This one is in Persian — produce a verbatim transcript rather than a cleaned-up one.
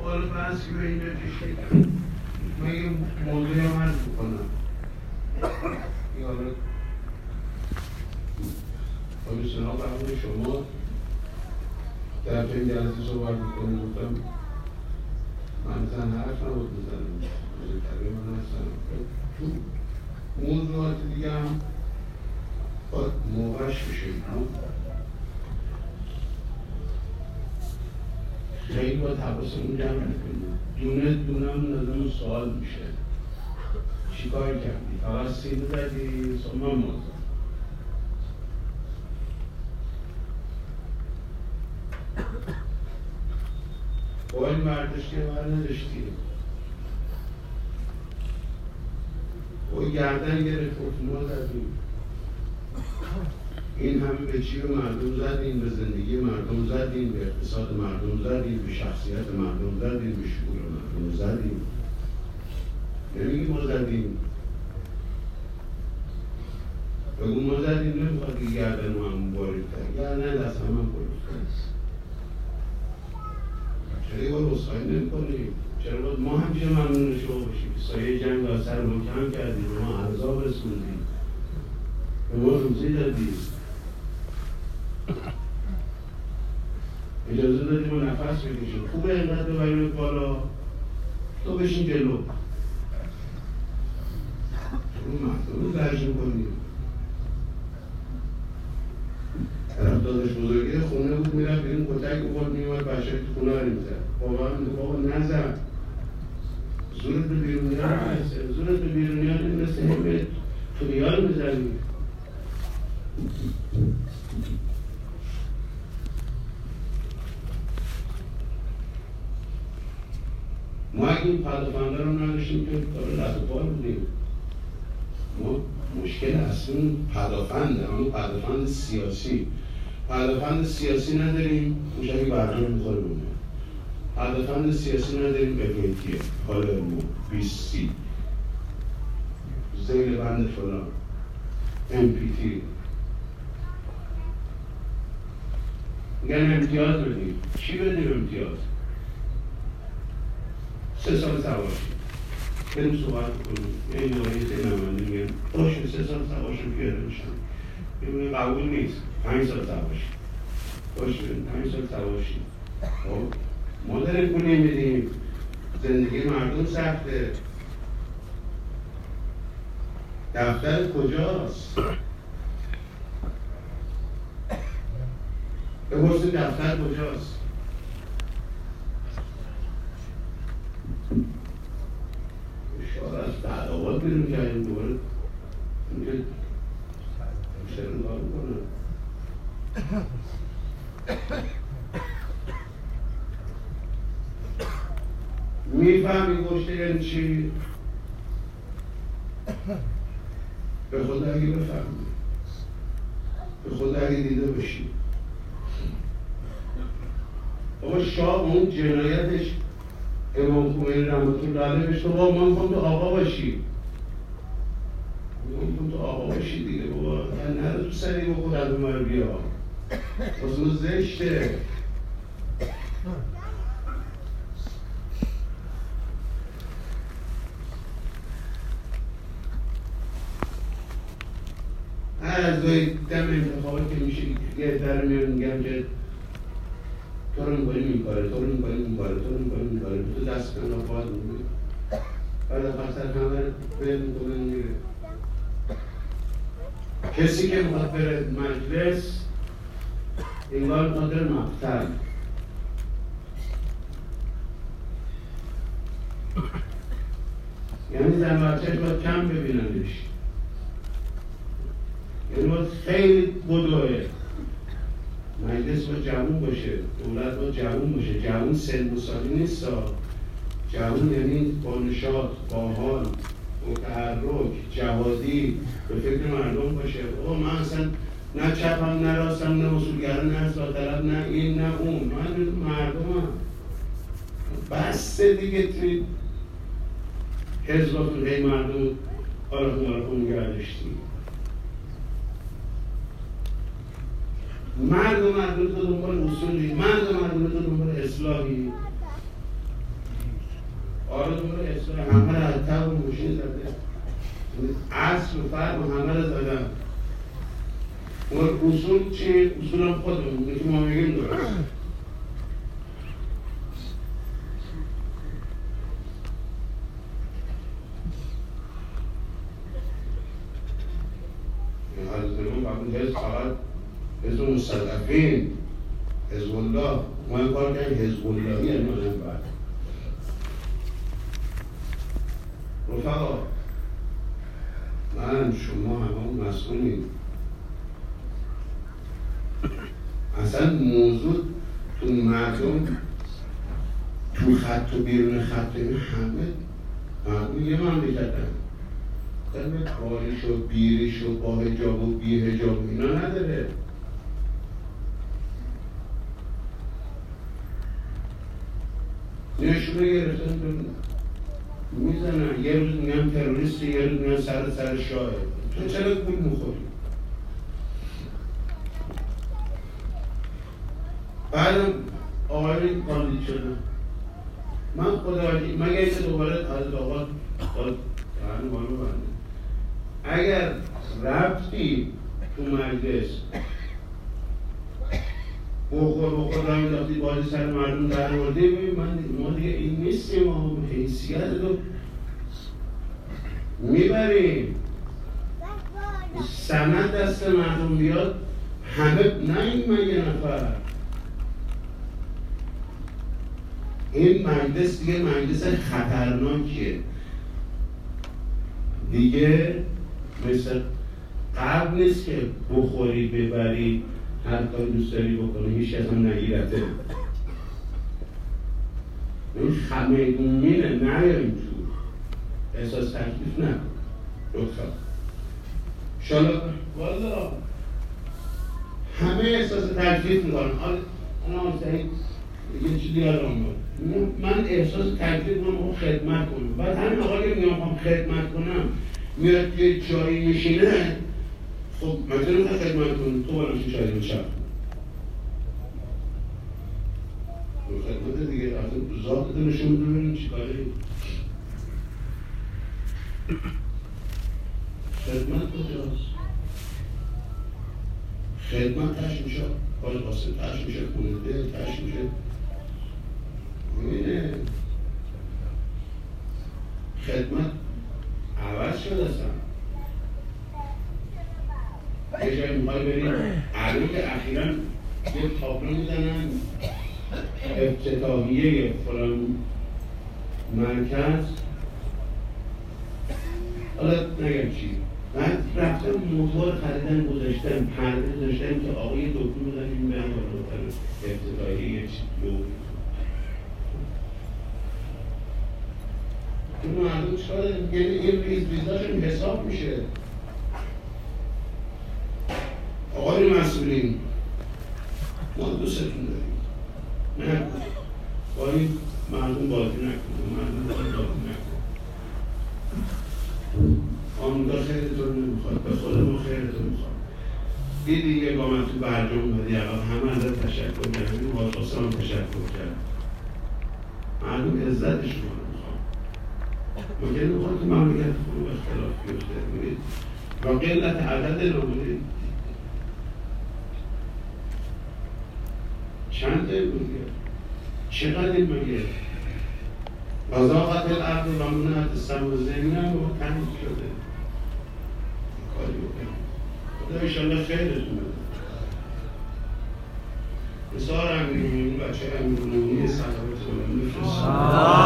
سوال بحثی به اینجا کشید. من یه موضوعی هم عرض بکنم. یه حالا کمیسیون ها برای شما در این جلسه صحبت میکنیم بودم من مثلا حرف نبود میزنم بزرگتره من هستم تو موضوعات دیگه هم باید موقعش بشه خیلی باید حواسمون جمع میکنیم دونه دونه هم نظرمون سوال میشه چی کار کردی؟ فقط سیل زدی؟ سامان موضوع باید برداشتی و بر نداشتی باید گردن گرفت ما زدیم این همه به چی به مردم زدیم به زندگی مردم زدیم به اقتصاد مردم زدیم به شخصیت مردم زدیم به شعور مردم زدیم نمیگی ما زدیم بگو ما زدیم نمیخواد که گردن ما هم بارید کرد گردن دست هم هم بارید کرد چرا یه بار اصخایی نمی کنیم؟ چرا باید ما همیشه ممنون شما باشیم که سایه جنگ ها سر ما کم کردیم به ما عرضا رسوندیم به ما روزی دادیم اجازه دادیم و نفس بکشیم خوبه اینقدر ببریم بالا تو بشین جلو چون مردم رو درج میکنیم طرف داداش بزرگی خونه بود میرفت بیرون کتک بخورد میومد بچه تو خونه رو میزد بابا میگه بابا نزد زورت به بیرونی ها نمیرسه زورت به بیرونی ها نمیرسه همه توی ها رو میزنی ما اگه این پدافنده رو نداشتیم که کار لطفال بودیم ما مشکل اصلی پدافنده اما پدافند سیاسی پدافند سیاسی نداریم موشکی برنامه میخوره بونه پدافند سیاسی نداریم اگیتیه پالرمو بیست سی زیل بند فلان ام پی تی میگن امتیاز بدیم چی بدیم امتیاز؟ سه سال سوارشیم بریم صحبت کنیم یه این آقایی سه نمانده میگن باشه سه سال سوارشیم پیاده میشن میگن قبول نیست پنج سال سوارشیم باشه پنج سال سوارشیم خب ما داریم پول نمیدیم زندگی مردم سخته دفتر کجاست؟ بپرسید دفتر کجاست؟ شاید از دعوات بیرون کردیم دوباره اینکه بیشتر نگاه میکنه میفهمی گوشته یعنی چی؟ به خدا اگه بفهمی به خدا اگه دیده باشی بابا شاه اون جنایتش امام خمینی رحمت الله علیه بهش تو بابا من میخوام تو آقا باشی من میخوام تو آقا باشی دیگه بابا یعنی نره تو سری بخود از اون بیا اصلا زشته هر از دوی دم انتخابات که میشه یه در میان میگم که تو رو میکنیم این کاره، تو رو میکنیم این کاره، تو رو میکنیم این کاره تو دست کنم باید میگه بعد افتر همه بیر میکنن میره کسی که میخواد بره مجلس انگار میخواد بره مقتل یعنی زن بچهش باید کم ببیننش یعنی باید خیلی بدوه مجلس باید جوون باشه دولت باید جوون باشه جوون سن و سالی نیست جوون یعنی با نشاط با حال متحرک جوادی به فکر مردم باشه او من اصلا نه چپم نه راستم نه اصولگرا نه اصلاح نه این نه اون من مردمم بسته دیگه توی حزباتون هی مردم آرخون آرخون گردشتی مردم مردم تو دنبال اصولی مردم مردم تو دنبال اصلاحی آره دوره اصلاح همه رو از تب و موشین زده، اصل و فرق و همه رو زدن. اون اصول چیه؟ اصول هم خودمون که ما میگیم درست. این حضرت امام قبول حزب فقط حزب مستضعفین، حزب الله، ما این کار کردیم حزب اللهی یعنی مانم بعد. رفقا من شما همه مسئولیم. اصلا موضوع تو مردم تو خط و بیرون خط همه مردم یه مملکتن. دلم کاریش و بیریش و با حجاب و بی حجاب اینا نداره. نشونه گرفتن میزنن، یه روز میگن تروریستی، یه روز میگن سر سر شاه. تو چرا گول میخوری؟ بعدم آقای کاندید شدن. من خدا مگه اینکه دوباره از آقا داد برنو بانو برنو اگر رفتی تو مجلس بخور بخور را میداختی بازی سر مردم در مورده ببین من ما دیگه این نیستیم، ما حیثیت رو میبریم. سند دست مردم بیاد همه نه این من یه نفر. این مجلس دیگه مجلس خطرناکیه دیگه، مثل قبل نیست که بخوری ببری هر کاری دوست داری بکنه هیچ کس هم نگیرته. این خمیدونینه نه اینجور احساس تکلیف نه لطفا شالا والا همه احساس تکلیف میکنن. انا سعید یه چیزی یادم بود، من احساس تکلیف کنم خدمت کنم. بعد همین آقا که میخوام خدمت کنم میاد یه جایی میشینه، خب مثلا میخواد خدمت کنم تو بالا میشه شاید میشه خدمت دیگه از ذات نشون میده ببینیم چی کاره. خدمت کجاست؟ خدمت تش میشه کار قاسم، تش میشه خونه ده، تش میشه اینه خدمت عوض شده اصلا. یه جایی میخوای بریم الان که اخیراً یه تابلو میزنن افتتاحیه فلان مرکز، حالا نگم چی، من رفتم موتور خریدن گذاشتم پرده گذاشتم که آقای دکتر بزنیم بریم بالا افتتاحیه یه چی این مردم چکار داریم؟ یعنی این ریز ریزاشون حساب میشه. آقای مسئولین ما دوستتون داریم، نه با این مردم بازی نکنم، مردم بازی نکنم. آموزا خیرتون نمیخواد، به خود ما خیرتون میخواد. دیدی یه گامت تو برجام اومدی اول همه ازت تشکر کردیم، واسه هم تشکر کرد. مردم عزتشون میخواد. ما که نمیخواد که مملکت خود اختلاف بیفته. ببینید با قلت عدد نامونید چند دل بودیه؟ چقدر این مگه؟ وضاقت الارض و منعت السماء زمین هم با تنید شده کاری بکنم. خدا ایشالله خیرتون بده. نثار امیرالمومنین بچه امیرالمومنین صلوات الله علیه